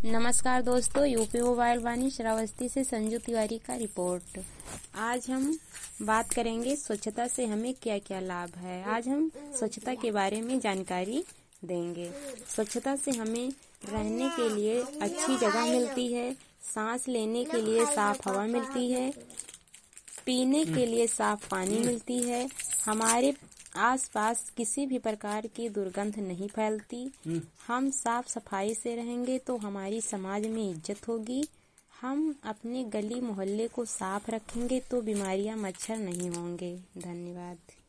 नमस्कार दोस्तों, UP mobile वाणी श्रावस्ती से संजू तिवारी का रिपोर्ट। आज हम बात करेंगे स्वच्छता से हमें क्या क्या लाभ है। आज हम स्वच्छता के बारे में जानकारी देंगे। स्वच्छता से हमें रहने के लिए अच्छी जगह मिलती है, सांस लेने के लिए साफ हवा मिलती है, पीने के लिए साफ पानी मिलती है, हमारे आसपास किसी भी प्रकार की दुर्गंध नहीं फैलती। हम साफ सफाई से रहेंगे तो हमारी समाज में इज्जत होगी। हम अपने गली मोहल्ले को साफ रखेंगे तो बीमारियां, मच्छर नहीं होंगे। धन्यवाद।